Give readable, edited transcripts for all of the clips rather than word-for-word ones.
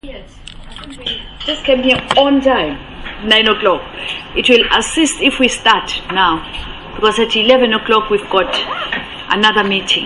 Yes, I think we just came here on time, 9 o'clock. It will assist if we start now, because at 11 o'clock we've got another meeting.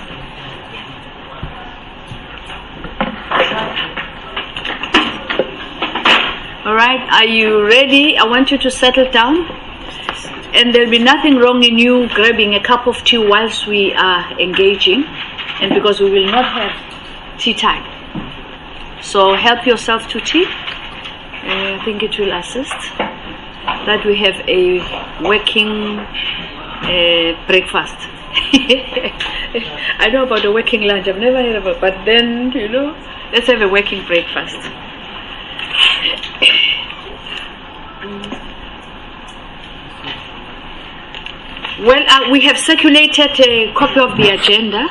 Alright, are you ready? I want you to settle down. And there'll be nothing wrong in you grabbing a cup of tea whilst we are engaging, and because we will not have tea time. So help yourself to tea. I think it will assist that we have a working breakfast. I know about a working lunch. I've never heard about it, but then, let's have a working breakfast. Well, we have circulated a copy of the agenda.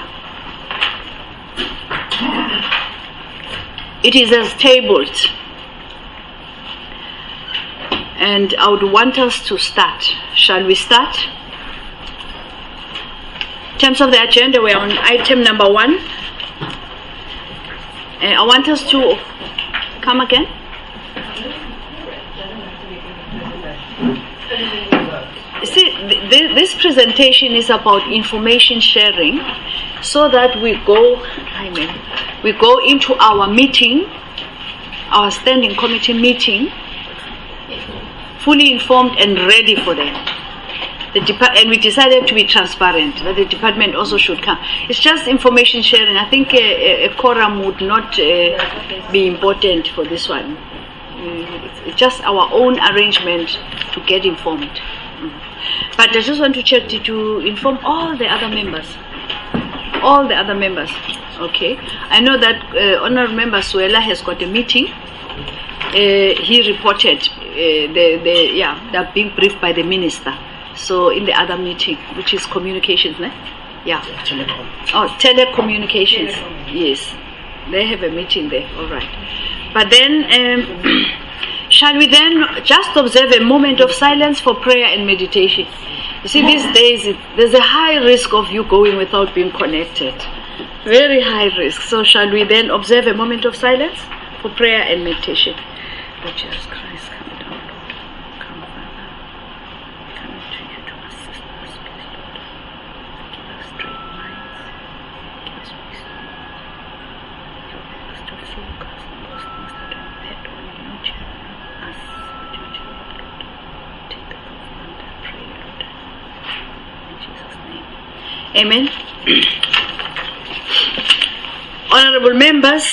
It is as tabled, and I would want us to start. Shall we start? In terms of the agenda, we're on item number 1. I want us to come again. See, this presentation is about information sharing, so that we go into our meeting, our standing committee meeting, fully informed and ready for them. And we decided to be transparent, that the department also should come. It's just information sharing. I think a quorum would not be important for this one. It's just our own arrangement to get informed. But I just want to check to inform all the other members. All the other members. Okay. I know that Honorable Member Suela has got a meeting. He reported they're being briefed by the minister. So in the other meeting, which is communications, ne? Yeah. Telecom. Oh, telecommunications. Yes. They have a meeting there. All right. But then, shall we then just observe a moment of silence for prayer and meditation? You see, these days, there's a high risk of you going without being connected. Very high risk. So shall we then observe a moment of silence for prayer and meditation? Lord Jesus Christ, come down, Lord. Come, Father. Come to you to assist us, please, Lord. Give us straight minds. Give us wisdom. Help us to focus on those things that are bad on you, children, us, your children, Lord. Take the command, I pray, Lord. In Jesus' name. Amen. Honorable members,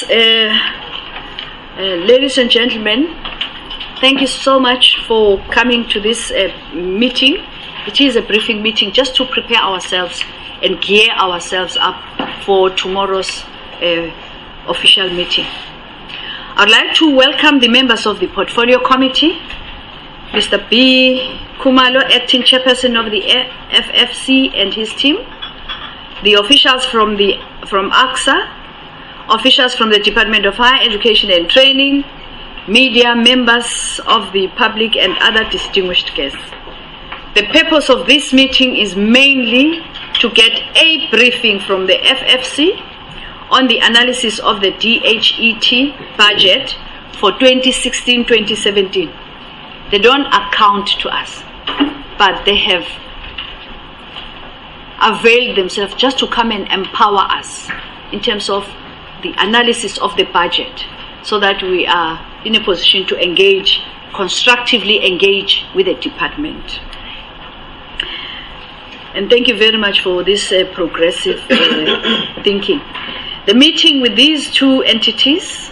ladies and gentlemen, thank you so much for coming to this meeting. It is a briefing meeting just to prepare ourselves and gear ourselves up for tomorrow's official meeting. I'd like to welcome the members of the Portfolio Committee, Mr. B. Kumalo, Acting Chairperson of the FFC and his team, the officials from AXA, officials from the Department of Higher Education and Training, media, members of the public, and other distinguished guests. The purpose of this meeting is mainly to get a briefing from the FFC on the analysis of the DHET budget for 2016-2017. They don't account to us, but they have availed themselves just to come and empower us in terms of the analysis of the budget, so that we are in a position to constructively engage with the department. And thank you very much for this progressive thinking. The meeting with these two entities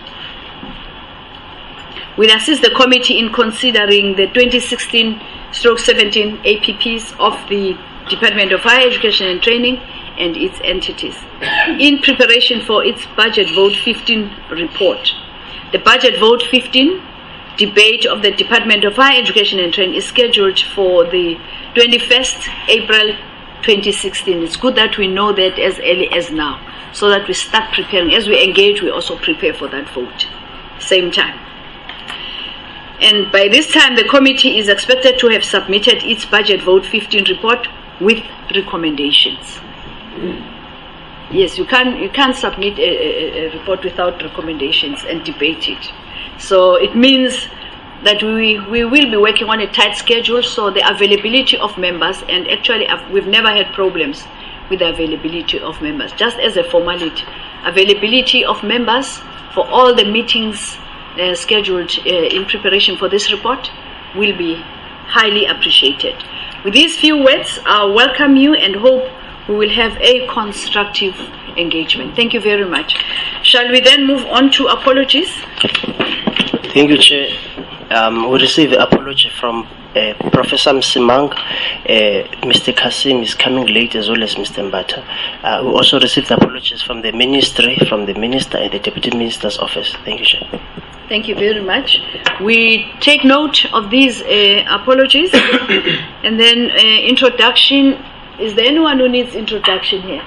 will assist the committee in considering the 2016/17 APPs of the Department of Higher Education and Training and its entities in preparation for its Budget Vote 15 report. The Budget Vote 15 debate of the Department of Higher Education and Training is scheduled for the 21st April 2016. It's good that we know that as early as now, so that we start preparing. As we engage, we also prepare for that vote. Same time. And by this time, the committee is expected to have submitted its Budget Vote 15 report with recommendations. Yes, you can't submit a report without recommendations and debate it. So it means that we will be working on a tight schedule, so the availability of members, and actually we've never had problems with the availability of members. Just as a formality, availability of members for all the meetings scheduled in preparation for this report will be highly appreciated. With these few words, I welcome you and hope we will have a constructive engagement. Thank you very much. Shall we then move on to apologies? Thank you, Chair. We received an apology from Professor Msimang. Mr. Kasim is coming late, as well as Mr. Mbata. We also received apologies from the Ministry, from the Minister and the Deputy Minister's Office. Thank you, Chair. Thank you very much. We take note of these apologies. And then introduction. Is there anyone who needs introduction here?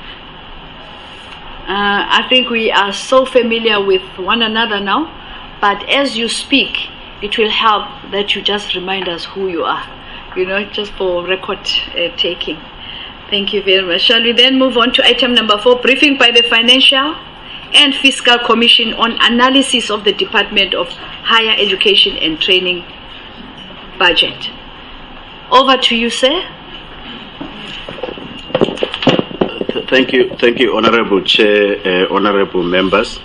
I think we are so familiar with one another now, but as you speak, it will help that you just remind us who you are, just for record taking. Thank you very much. Shall we then move on to item number 4, briefing by the Financial and Fiscal Commission on analysis of the Department of Higher Education and Training budget. Over to you, sir. Thank you, Honorable Chair, Honorable Members.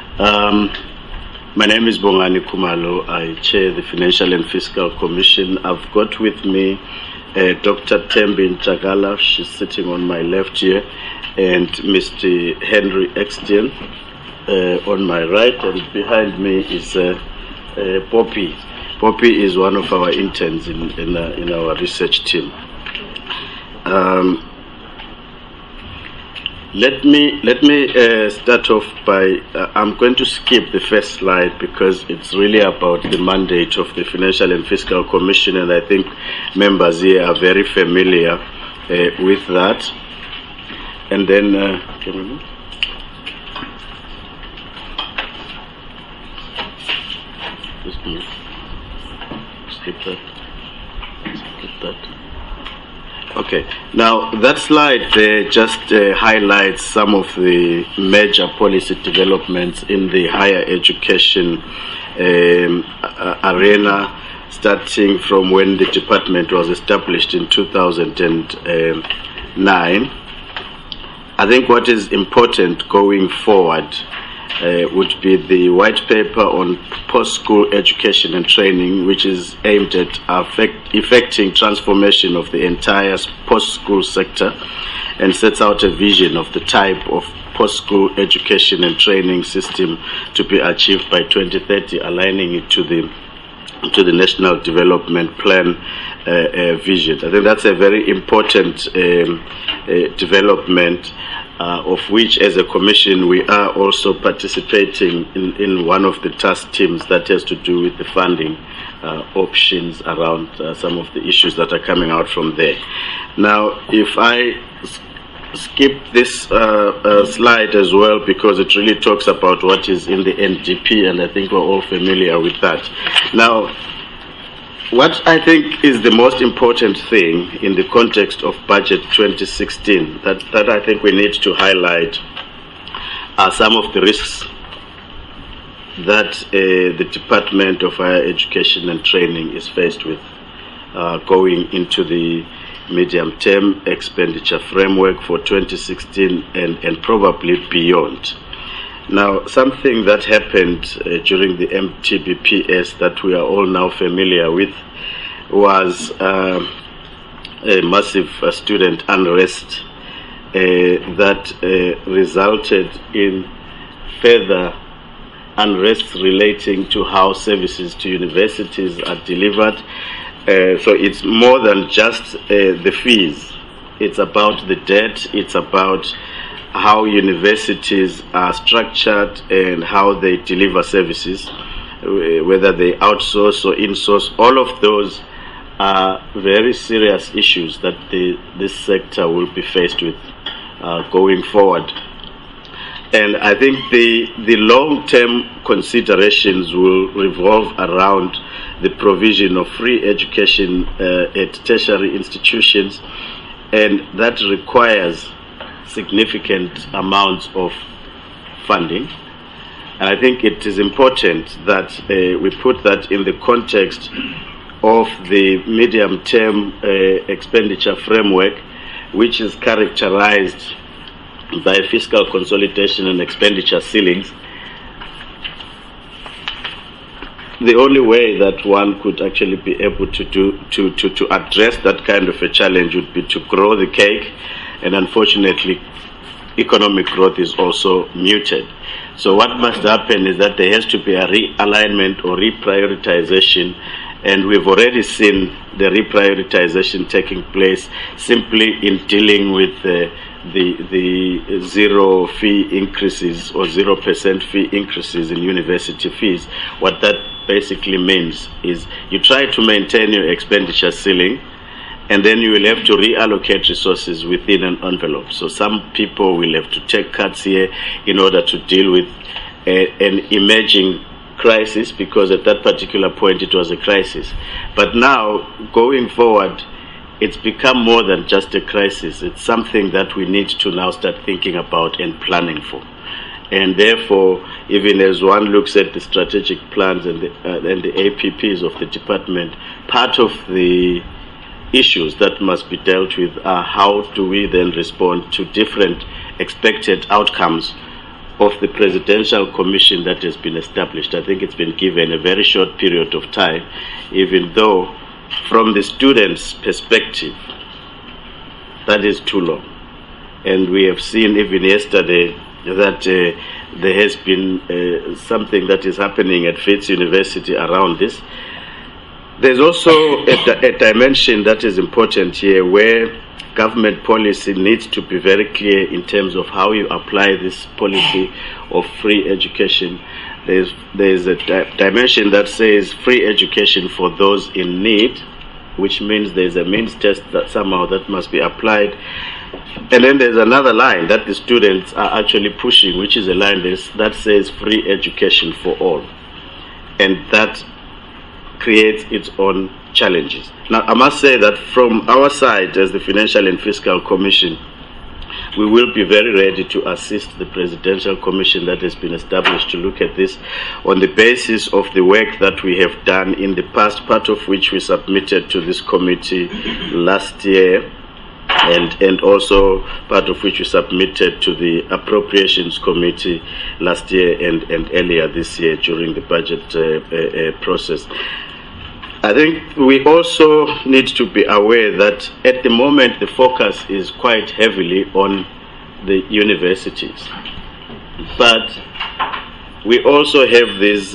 My name is Bongani Kumalo. I chair the Financial and Fiscal Commission. I've got with me Dr. Thembi Ntsagala, she's sitting on my left here, and Mr. Henry Extian on my right, and behind me is Poppy. Poppy is one of our interns in our research team. Let me start off by, I'm going to skip the first slide because it's really about the mandate of the Financial and Fiscal Commission, and I think members here are very familiar with that. And then, can we move? Just move. Skip that. Skip that. Okay, now that slide there just highlights some of the major policy developments in the higher education arena, starting from when the department was established in 2009. I think what is important going forward would be the white paper on post-school education and training, which is aimed at effecting transformation of the entire post-school sector and sets out a vision of the type of post-school education and training system to be achieved by 2030, aligning it to the National Development Plan vision. I think that's a very important development, of which as a commission we are also participating in one of the task teams that has to do with the funding options around some of the issues that are coming out from there. Now, if I skip this slide as well, because it really talks about what is in the NDP, and I think we're all familiar with that. Now, what I think is the most important thing in the context of Budget 2016 that I think we need to highlight are some of the risks that the Department of Higher Education and Training is faced with going into the medium-term expenditure framework for 2016 and probably beyond. Now, something that happened during the MTBPS that we are all now familiar with was a massive student unrest that resulted in further unrest relating to how services to universities are delivered. So it's more than just the fees. It's about the debt. It's about how universities are structured and how they deliver services, whether they outsource or insource. All of those are very serious issues that this sector will be faced with going forward. And I think the long-term considerations will revolve around the provision of free education at tertiary institutions, and that requires significant amounts of funding. And I think it is important that we put that in the context of the medium-term expenditure framework, which is characterized by fiscal consolidation and expenditure ceilings. The only way that one could actually be able to address that kind of a challenge would be to grow the cake, and unfortunately economic growth is also muted. So what must happen is that there has to be a realignment or reprioritization, and we've already seen the reprioritization taking place simply in dealing with the zero fee increases or 0% fee increases in university fees. What that basically means is you try to maintain your expenditure ceiling, and then you will have to reallocate resources within an envelope. So some people will have to take cuts here in order to deal with an emerging crisis, because at that particular point it was a crisis. But now, going forward, it's become more than just a crisis. It's something that we need to now start thinking about and planning for. And therefore, even as one looks at the strategic plans and the APPs of the department, part of the issues that must be dealt with are how do we then respond to different expected outcomes of the presidential commission that has been established. I think it's been given a very short period of time, even though from the students' perspective, that is too long. And we have seen even yesterday that there has been something that is happening at Wits University around this. There's also a dimension that is important here, where government policy needs to be very clear in terms of how you apply this policy of free education. There's a dimension that says free education for those in need, which means there's a means test that somehow that must be applied. And then there's another line that the students are actually pushing, which is a line that says free education for all. And that creates its own challenges. Now, I must say that from our side as the Financial and Fiscal Commission, we will be very ready to assist the Presidential Commission that has been established to look at this on the basis of the work that we have done in the past, part of which we submitted to this committee last year, and also part of which we submitted to the Appropriations Committee last year and earlier this year during the budget process. I think we also need to be aware that at the moment the focus is quite heavily on the universities. But we also have these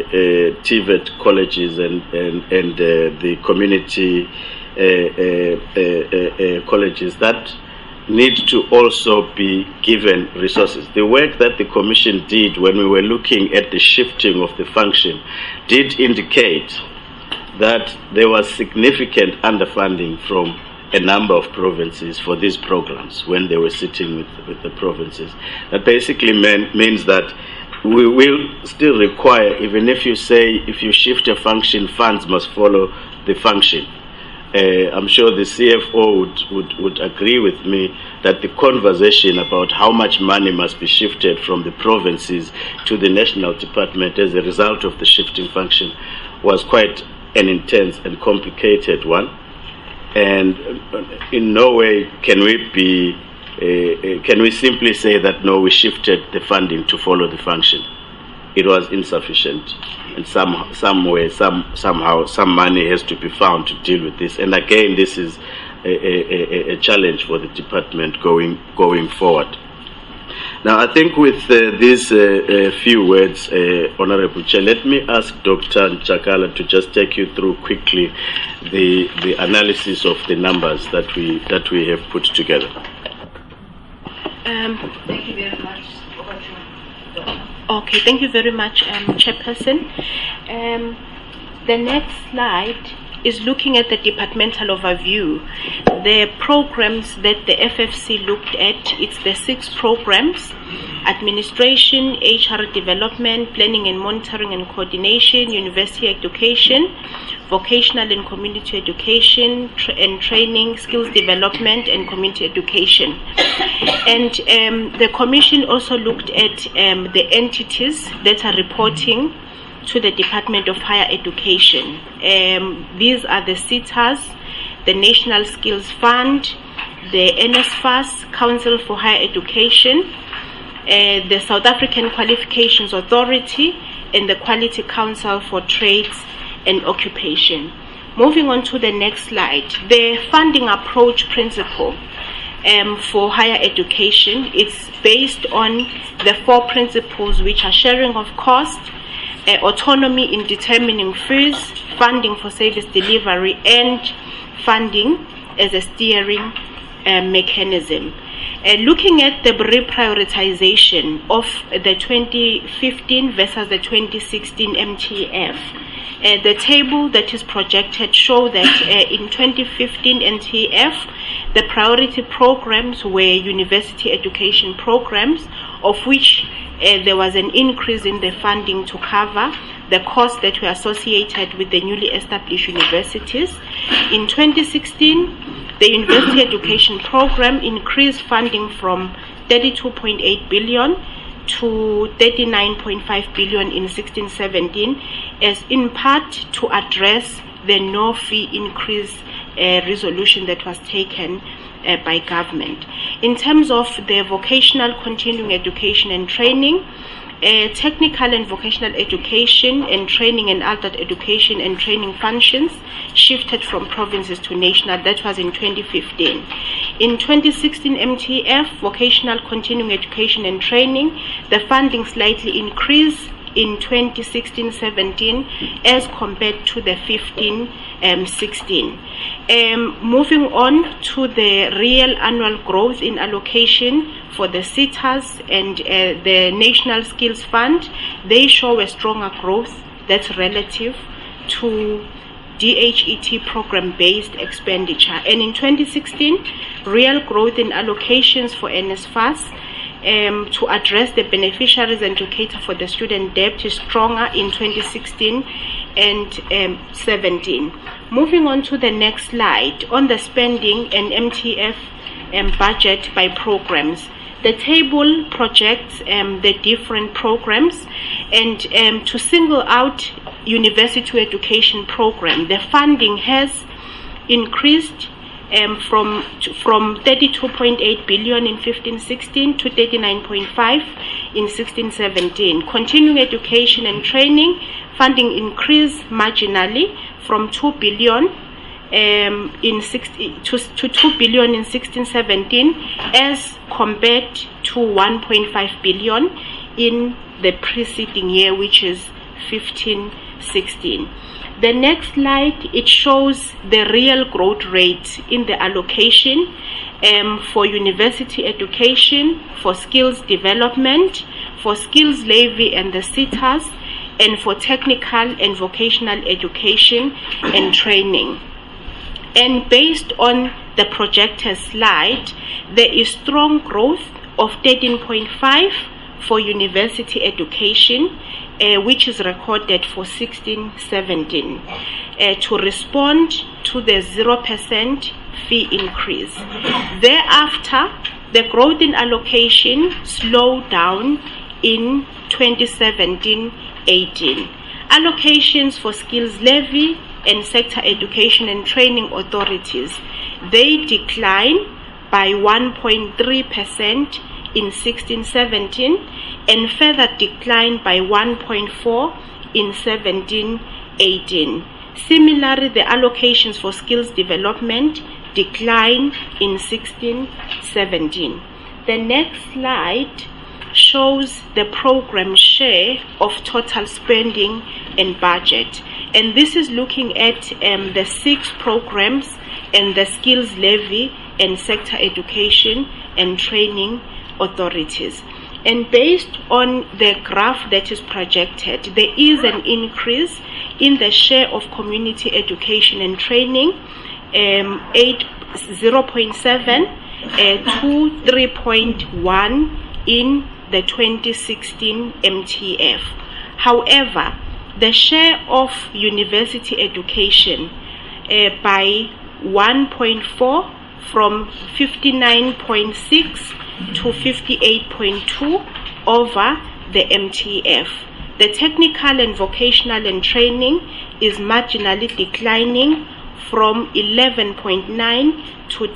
TVET colleges and the community colleges that need to also be given resources. The work that the Commission did when we were looking at the shifting of the function did indicate that there was significant underfunding from a number of provinces for these programs when they were sitting with the provinces. That basically means that we will still require, even if you say if you shift a function, funds must follow the function. I'm sure the CFO would agree with me that the conversation about how much money must be shifted from the provinces to the national department as a result of the shifting function was quite an intense and complicated one, and in no way can we simply say that no, we shifted the funding to follow the function. It was insufficient, and somehow some money has to be found to deal with this. And again, this is a challenge for the department going forward. Now, I think with these few words, Honorable Chair, let me ask Dr. Nchakala to just take you through quickly the analysis of the numbers that we have put together. Thank you very much. Okay, thank you very much, Chairperson. The next slide is looking at the departmental overview. The programs that the FFC looked at, it's the 6 programs: administration, HR development, planning and monitoring and coordination, university education, vocational and community education, and training, skills development, and community education. And the Commission also looked at the entities that are reporting to the Department of Higher Education. These are the SETAs, the National Skills Fund, the NSFAS, Council for Higher Education, the South African Qualifications Authority, and the Quality Council for Trades and Occupation. Moving on to the next slide, the funding approach principle for higher education, it's based on the 4 principles, which are sharing of cost, autonomy in determining fees, funding for service delivery, and funding as a steering mechanism. Looking at the reprioritization of the 2015 versus the 2016 MTF, the table that is projected show that in 2015 MTF, the priority programs were university education programs, of which there was an increase in the funding to cover the costs that were associated with the newly established universities. In 2016, the university education program increased funding from 32.8 billion to 39.5 billion in 16-17, as in part to address the no fee increase resolution that was taken by government. In terms of the vocational continuing education and training, technical and vocational education and training and adult education and training functions shifted from provinces to national. That was in 2015. In 2016 MTF, vocational continuing education and training, the funding slightly increased in 2016-17 as compared to the 15-16. Moving on to the real annual growth in allocation for the SETAs and the National Skills Fund, they show a stronger growth that's relative to DHET program-based expenditure. And in 2016, real growth in allocations for NSFAS to address the beneficiaries and to cater for the student debt is stronger in 2016 and 17. Moving on to the next slide, on the spending and MTF budget by programs. The table projects the different programs, and to single out university education program, the funding has increased from 32.8 billion in 15-16 to 39.5 in 16-17. Continuing education and training funding increased marginally from 2 billion to 2 billion in 16-17 as compared to 1.5 billion in the preceding year, which is 15-16. The next slide, it shows the real growth rate in the allocation for university education, for skills development, for skills levy and the SETAs, and for technical and vocational education and training. And based on the projected slide, there is strong growth of 13.5 for university education, which is recorded for 16-17, to respond to the 0% fee increase. Thereafter, the growth in allocation slowed down in 2017-18. Allocations for skills levy and sector education and training authorities, they declined by 1.3% in 16-17 and further declined by 1.4% in 17-18. Similarly, the allocations for skills development declined in 16-17. The next slide shows the program share of total spending and budget. And this is looking at the 6 programs and the skills levy and sector education and training authorities. And based on the graph that is projected, there is an increase in the share of community education and training, 0.7 to 3.1 in the 2016 MTF. However, the share of university education by 1.4 from 59.6 to 58.2 over the MTF. The technical and vocational and training is marginally declining from 11.9 to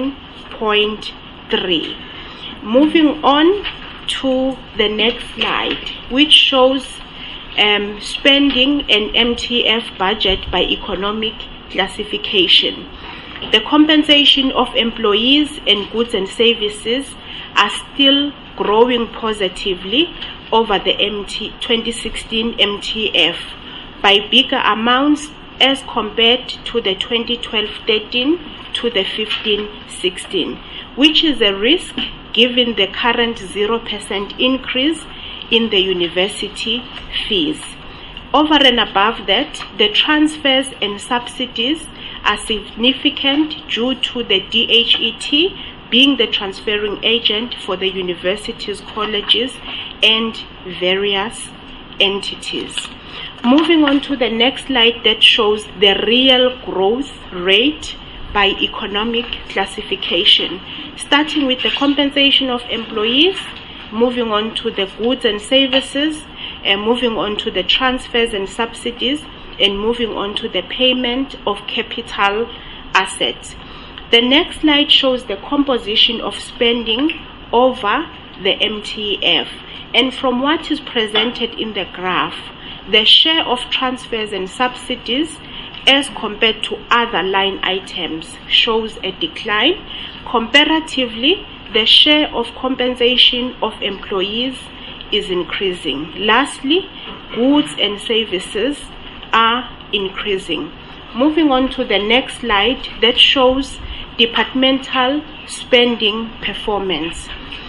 10.3. Moving on to the next slide, which shows spending and MTF budget by economic classification. The compensation of employees and goods and services are still growing positively over the 2016 MTF by bigger amounts as compared to the 2012-13 to the 15-16, which is a risk given the current 0% increase in the university fees. Over and above that, the transfers and subsidies are significant due to the DHET being the transferring agent for the universities, colleges, and various entities. Moving on to the next slide that shows the real growth rate by economic classification, starting with the compensation of employees, moving on to the goods and services, and moving on to the transfers and subsidies, and moving on to the payment of capital assets. The next slide shows the composition of spending over the MTF. And from what is presented in the graph, the share of transfers and subsidies as compared to other line items shows a decline. Comparatively, the share of compensation of employees is increasing. Lastly, goods and services are increasing. Moving on to the next slide that shows departmental spending performance.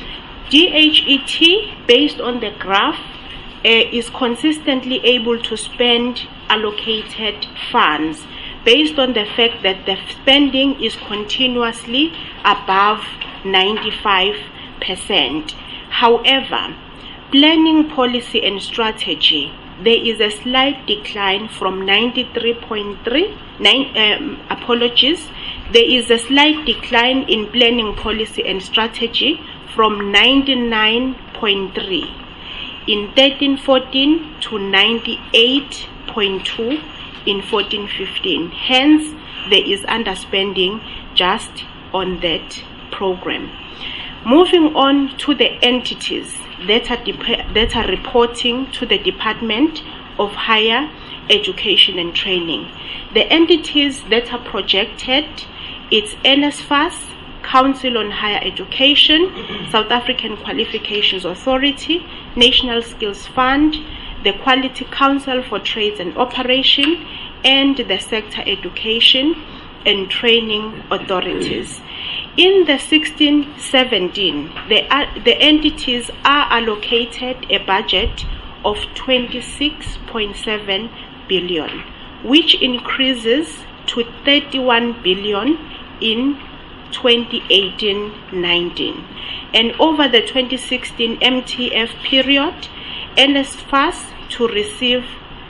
DHET, based on the graph, is consistently able to spend allocated funds based on the fact that the spending is continuously above 95%. However, planning, policy and strategy, there is a slight decline from 93.3. There is a slight decline in planning, policy and strategy from 99.3 in 13-14 to 98.2 in 14-15. Hence, there is underspending just on that program. Moving on to the entities that are reporting to the Department of Higher Education and Training. The entities that are projected, it's NSFAS, Council on Higher Education, South African Qualifications Authority, National Skills Fund, the Quality Council for Trades and Operation, and the Sector Education and Training Authorities. In the 16-17, the entities are allocated a budget of 26.7 billion, which increases to 31 billion in 2018-19. And over the 2016 MTF period, NSFAS to receive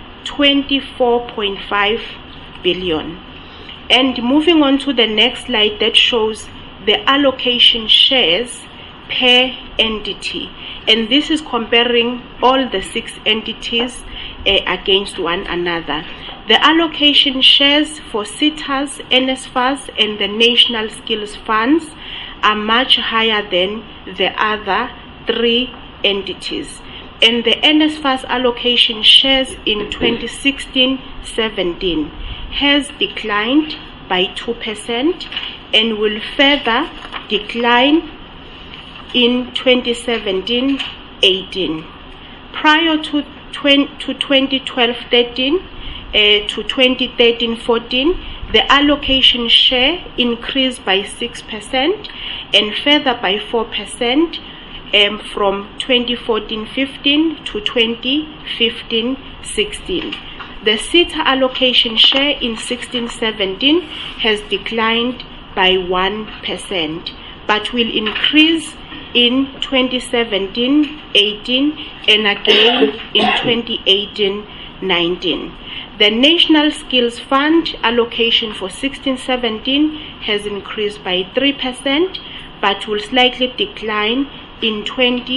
24.5 billion. And moving on to the next slide that shows the allocation shares per entity, and this is comparing all the 6 entities against one another. The allocation shares for SETAs, NSFAS and the National Skills Funds are much higher than the other 3 entities, and the NSFAS allocation shares in 2016-17 has declined by 2% and will further decline in 2017-18. Prior to 2012-13 to 2013-14, the allocation share increased by 6% and further by 4% from 2014-15 to 2015-16. The SETA allocation share in 16-17 has declined by 1%, but will increase in 2017-18 and again in 2018-19. The National Skills Fund allocation for 16-17 has increased by 3%, but will slightly decline in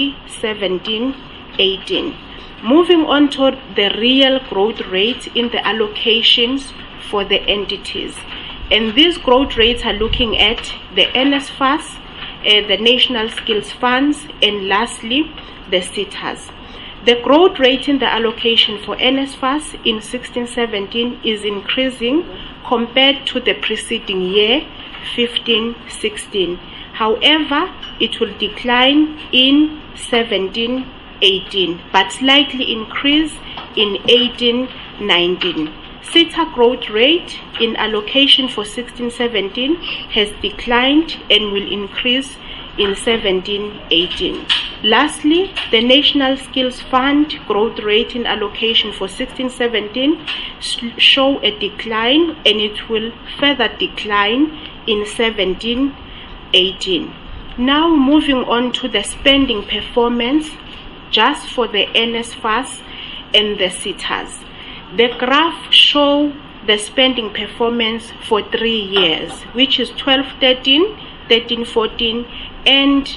2017-18. Moving on to the real growth rates in the allocations for the entities. And these growth rates are looking at the NSFAS, the National Skills Funds, and lastly, the SETAs. The growth rate in the allocation for NSFAS in 16-17 is increasing compared to the preceding year, 15-16. However, it will decline in 17-18, but slightly increase in 18-19. SETA growth rate in allocation for 16-17 has declined and will increase in 17-18. Lastly, the National Skills Fund growth rate in allocation for 16-17 show a decline, and it will further decline in 17-18. Now moving on to the spending performance just for the NSFAS and the SETAs. The graph shows the spending performance for 3 years, which is 12-13, 13-14, and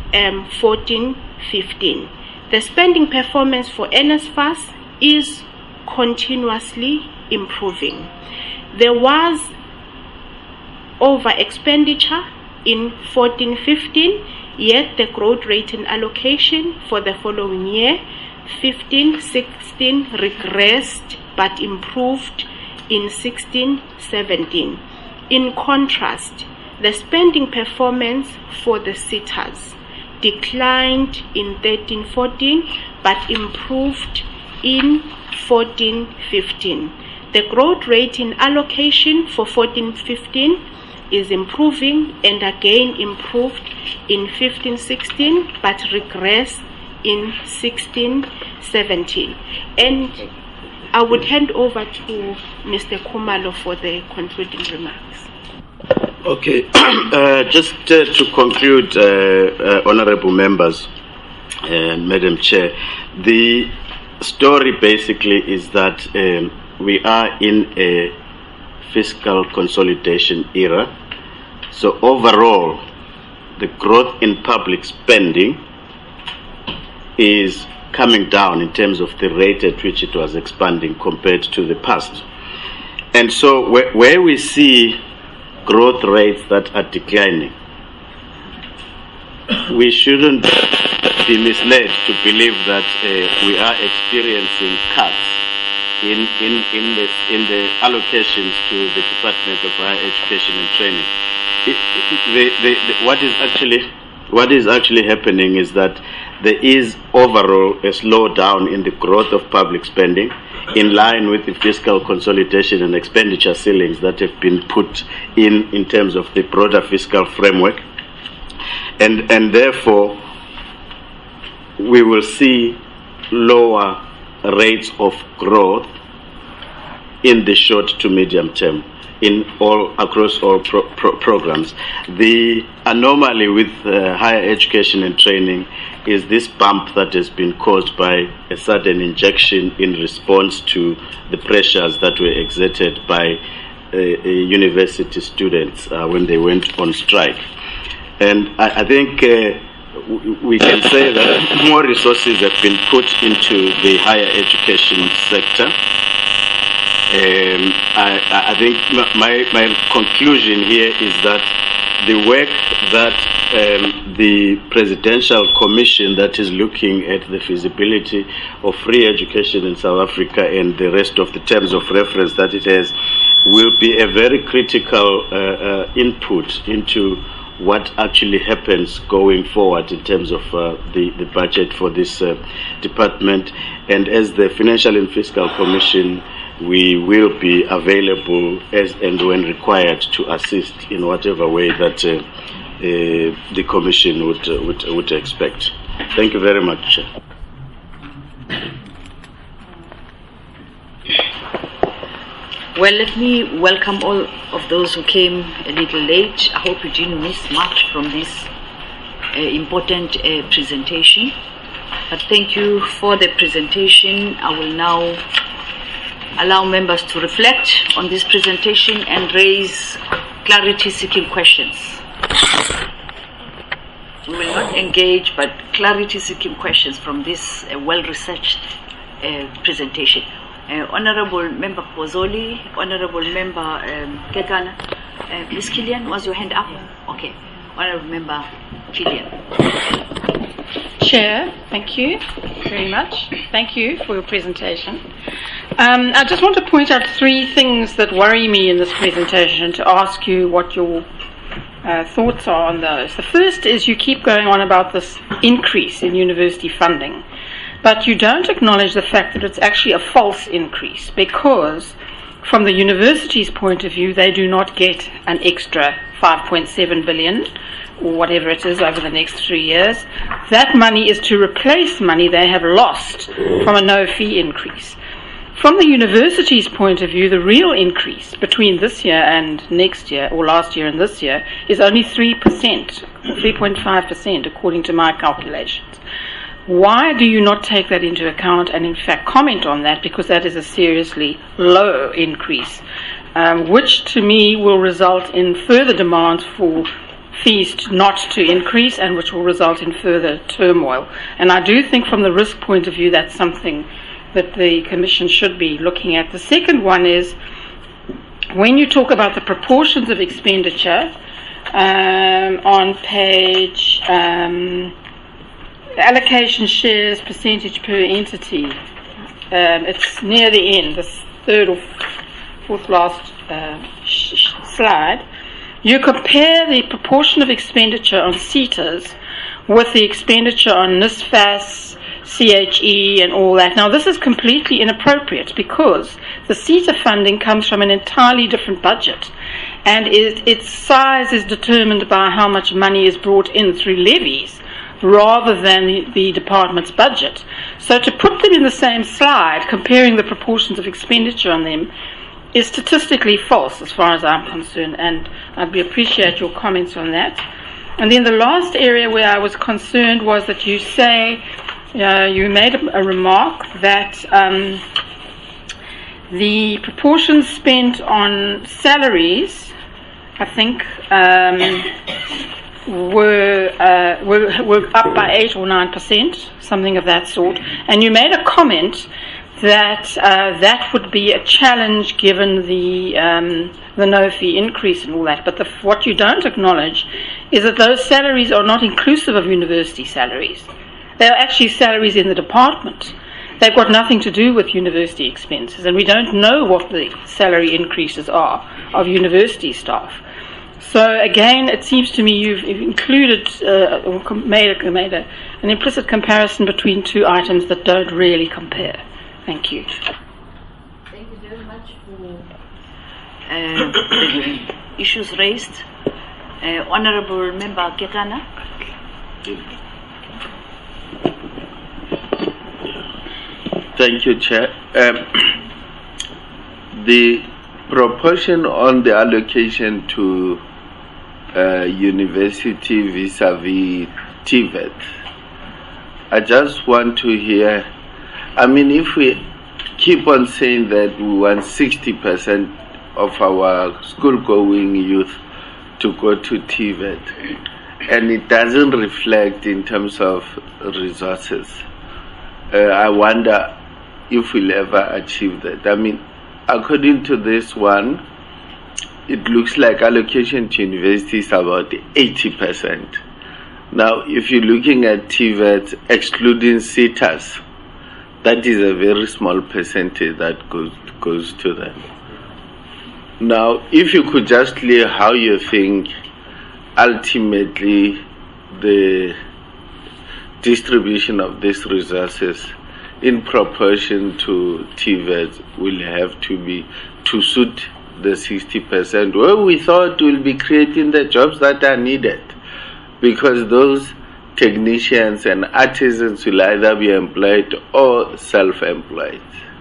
14-15. The spending performance for NSFAS is continuously improving. There was over expenditure in 14-15, yet the growth rate in allocation for the following year, 15-16, regressed but improved in 16-17. In contrast, the spending performance for the SETAs declined in 13-14 but improved in 14-15. The growth rate in allocation for 14-15 is improving and again improved in 15-16 but regressed in 16-17. And I would hand over to Mr. Khumalo for the concluding remarks. Okay, just to conclude, honorable members and Madam Chair, the story basically is that we are in a fiscal consolidation era. So overall, the growth in public spending is coming down in terms of the rate at which it was expanding compared to the past. And so where we see growth rates that are declining, we shouldn't be misled to believe that we are experiencing cuts in the allocations to the Department of Higher Education and Training. What is actually happening is that there is overall a slowdown in the growth of public spending in line with the fiscal consolidation and expenditure ceilings that have been put in terms of the broader fiscal framework. And therefore, we will see lower rates of growth in the short to medium term across all programs. The anomaly with higher education and training is this bump that has been caused by a sudden injection in response to the pressures that were exerted by university students when they went on strike. And I think we can say that more resources have been put into the higher education sector. I think my conclusion here is that the work that the Presidential Commission that is looking at the feasibility of free education in South Africa and the rest of the terms of reference that it has will be a very critical input into what actually happens going forward in terms of the budget for this department. And as the Financial and Fiscal Commission, we will be available as and when required to assist in whatever way that the Commission would expect. Thank you very much, Chair. Well, let me welcome all of those who came a little late. I hope you didn't miss much from this important presentation. But thank you for the presentation. I will now allow members to reflect on this presentation and raise clarity-seeking questions. We will not engage, but clarity-seeking questions from this well-researched presentation. Honorable Member Pozoli, Honorable Member Kekana, Ms. Killian, was your hand up? Okay. Honorable Member Killian. Chair, thank you very much. Thank you for your presentation. I just want to point out three things that worry me in this presentation to ask you what your thoughts are on those. The first is you keep going on about this increase in university funding, but you don't acknowledge the fact that it's actually a false increase, because from the university's point of view, they do not get an extra 5.7 billion or whatever it is over the next 3 years. That money is to replace money they have lost from a no-fee increase. From the university's point of view, the real increase between this year and next year, or last year and this year, is only 3%, 3.5% according to my calculations. Why do you not take that into account and in fact comment on that, because that is a seriously low increase, which to me will result in further demands for fees not to increase, and which will result in further turmoil. And I do think from the risk point of view that's something that the Commission should be looking at. The second one is when you talk about the proportions of expenditure on page allocation shares percentage per entity, it's near the end, the third or fourth last slide. You compare the proportion of expenditure on CETAs with the expenditure on NSFAS, CHE and all that. Now this is completely inappropriate, because the CETA funding comes from an entirely different budget, and its size is determined by how much money is brought in through levies rather than the department's budget. So to put them in the same slide, comparing the proportions of expenditure on them, is statistically false as far as I'm concerned, and I'd appreciate your comments on that. And then the last area where I was concerned was that you say, you made a remark that the proportions spent on salaries, I think, were up by 8 or 9%, something of that sort. And you made a comment that that would be a challenge given the no-fee increase and all that. But what you don't acknowledge is that those salaries are not inclusive of university salaries. They are actually salaries in the department. They've got nothing to do with university expenses, and we don't know what the salary increases are of university staff. So again, it seems to me you've included or made an implicit comparison between two items that don't really compare. Thank you. Thank you very much for the issues raised. Honorable Member Kekana. Thank you, Chair. The proportion on the allocation to university vis-a-vis TVET, I just want to hear, I mean, if we keep on saying that we want 60% of our school-going youth to go to TVET, and it doesn't reflect in terms of resources, I wonder if we'll ever achieve that. I mean, according to this one, it looks like allocation to universities is about 80%. Now, if you're looking at TVET excluding CETAs, that is a very small percentage that goes to them. Now, if you could just clear how you think ultimately the distribution of these resources in proportion to TVET will have to be to suit the 60%, where we thought we'll be creating the jobs that are needed, because those technicians and artisans will either be employed or self-employed.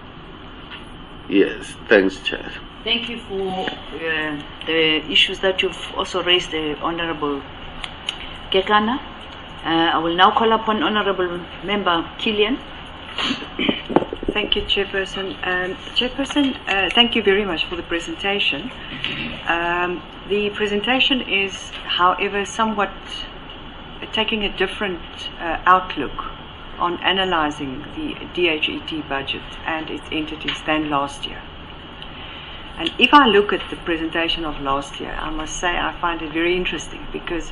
Yes, thanks, Chair. Thank you for the issues that you've also raised, Honorable Kekana. I will now call upon Honorable Member Killian. Thank you, Chairperson. Chairperson, thank you very much for the presentation. The presentation is, however, somewhat taking a different outlook on analysing the DHET budget and its entities than last year. And if I look at the presentation of last year, I must say I find it very interesting because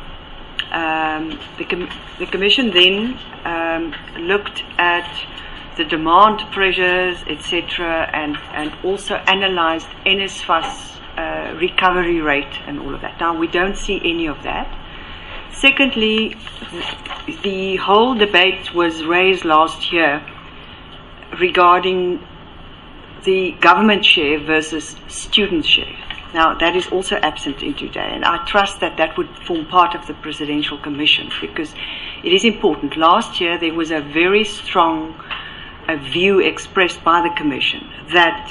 the Commission then looked at the demand pressures, etc., and also analysed NSFAS recovery rate and all of that. Now, we don't see any of that. Secondly, the whole debate was raised last year regarding the government share versus student share. Now, that is also absent in today, and I trust that that would form part of the Presidential Commission because it is important. Last year, there was a very strong view expressed by the Commission that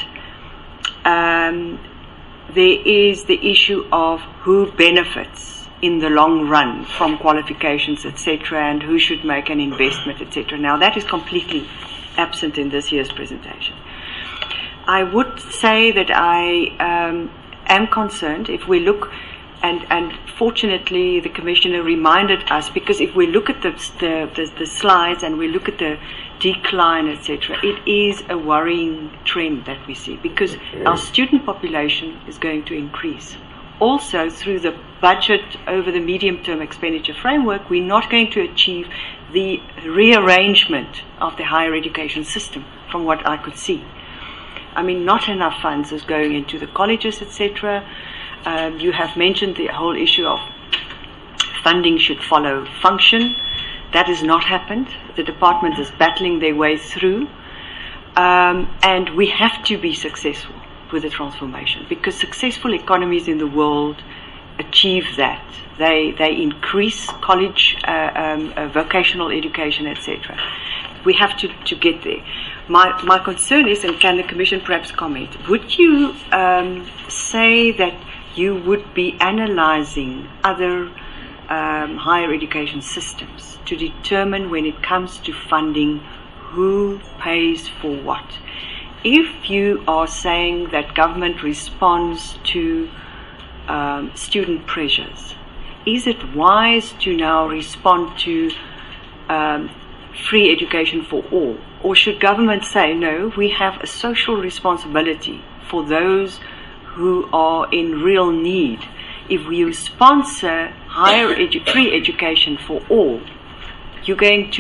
there is the issue of who benefits in the long run from qualifications, etc., and who should make an investment, etc. Now, that is completely absent in this year's presentation. I would say that I am concerned if we look, and fortunately the Commissioner reminded us, because if we look at the slides and we look at the decline, etc., it is a worrying trend that we see because our student population is going to increase. Also, through the budget over the medium-term expenditure framework, we're not going to achieve the rearrangement of the higher education system, from what I could see. I mean, not enough funds is going into the colleges, etc. You have mentioned the whole issue of funding should follow function. That has not happened. The department is battling their way through. And we have to be successful with the transformation because successful economies in the world achieve that. They increase college, vocational education, etc. We have to get there. My concern is, and can the Commission perhaps comment, would you say that you would be analysing other higher education systems to determine when it comes to funding who pays for what? If you are saying that government responds to student pressures, is it wise to now respond to free education for all? Or should government say, no, we have a social responsibility for those who are in real need? If you sponsor free education for all, you're going to